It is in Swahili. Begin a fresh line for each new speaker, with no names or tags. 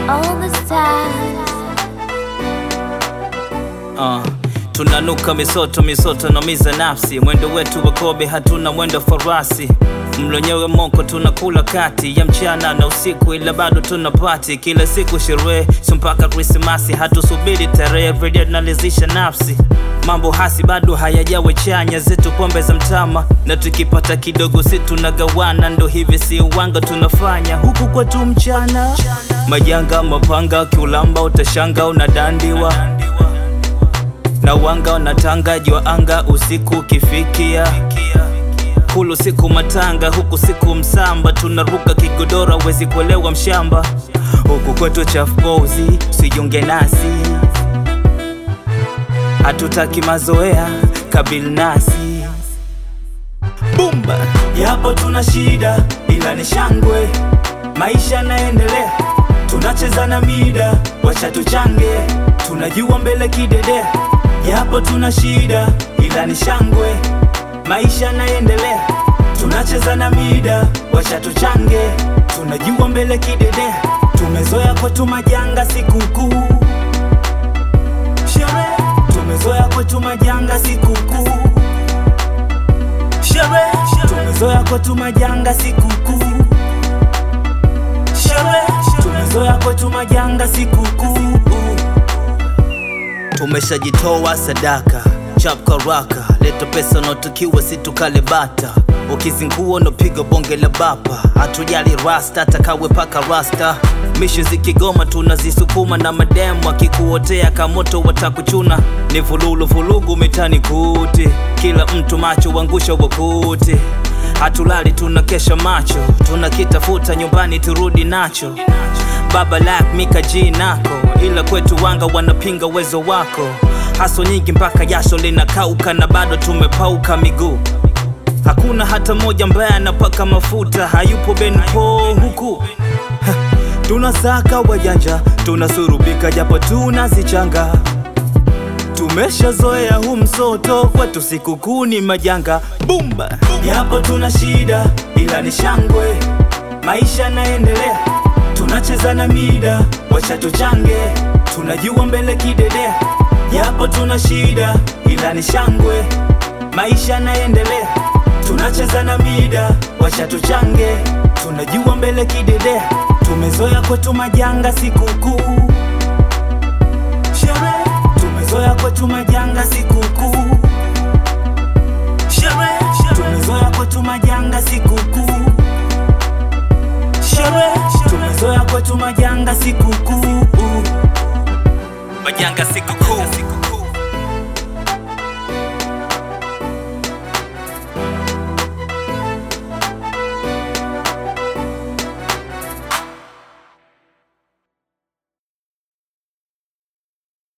all the stars.
Tunanuka misoto misoto na miza nafsi. Mwendo wetu wa kobe hatuna mwendo farasi. Mlonyewe moko tunakula kati ya mchana na usiku, ila bado tunapati kila siku sherehe, so mpaka Krismasi hatusubiri tarehe. Everyday tunalizisha nafsi, mambo hasi bado hayajawe chanya, zetu pombe za mtama na tukipata kidogo si tunagawana. Ndo hivi si uwanga tunafanya huku kwetu mchana. Majanga mapanga kiulamba utashanga unadandiwa na wanga unatanga jua anga usiku kifikia. Kulu siku matanga huku siku msamba, tunaruka kigodora wezi kuelewa mshamba. Huku kwetu chafbozi usijunge nasi, hatutaki mazoea kabil nasi. Bumba yapo tuna shida ila ni shangwe, maisha naendelea, tunacheza na mida, wacha tuchange, tunajua mbele kidedea. Yapo tuna shida ila ni shangwe, maisha naendelea, tunacheza na mida, wacha tuchange, tunajua mbele kidedea. Tumezoea kwetu majanga sikukuu, sherehe. Tumezoea kwetu majanga sikukuu, sherehe. Tumezoea kwetu majanga sikukuu, sherehe. Tumezoea kwetu majanga sikukuu. Tumeshajitoa sadaka chap karaka, leta pesa notukiwa situkale bata. Ukizinguo no pigo bonge la bapa, hatujali rasta takawe paka rasta. Mishu zikigoma tunazisukuma na mademu wakikuotea kamoto watakuchuna. Ni vululu vulugu mitani kuti, kila mtu macho wangusha wakuti. Hatulali tunakesha macho, tunakitafuta nyumbani turudi nacho. Baba lak mika jinako, ila kwetu wanga wanapinga uwezo wako. Haso nyingi mpaka jasho linakauka na bado tumepauka miguu. Hakuna hata moja mbaya anapaka mafuta, hayupo benpo huku. Tunasaka wajanja, tunasurubika japo tunazichanga. Tumeshazoea huu msoto, kwetu sikukuu ni majanga. Bumba yapo tuna shida ila ni shangwe, maisha naendelea, tunacheza na mida, wacha tuchange, tunajua mbele kidedea. Yapo tuna shida ila ni shangwe, maisha naendelea, tunacheza na mida, wacha tuchange, tunajua mbele kidedea. Tumezoea kwetu majanga sikukuu, sherehe. Tumezoea kwetu majanga sikukuu, sherehe. Tumezoea kwetu majanga sikukuu, sherehe. Tumezoea kwetu majanga sikukuu, majanga sikukuu.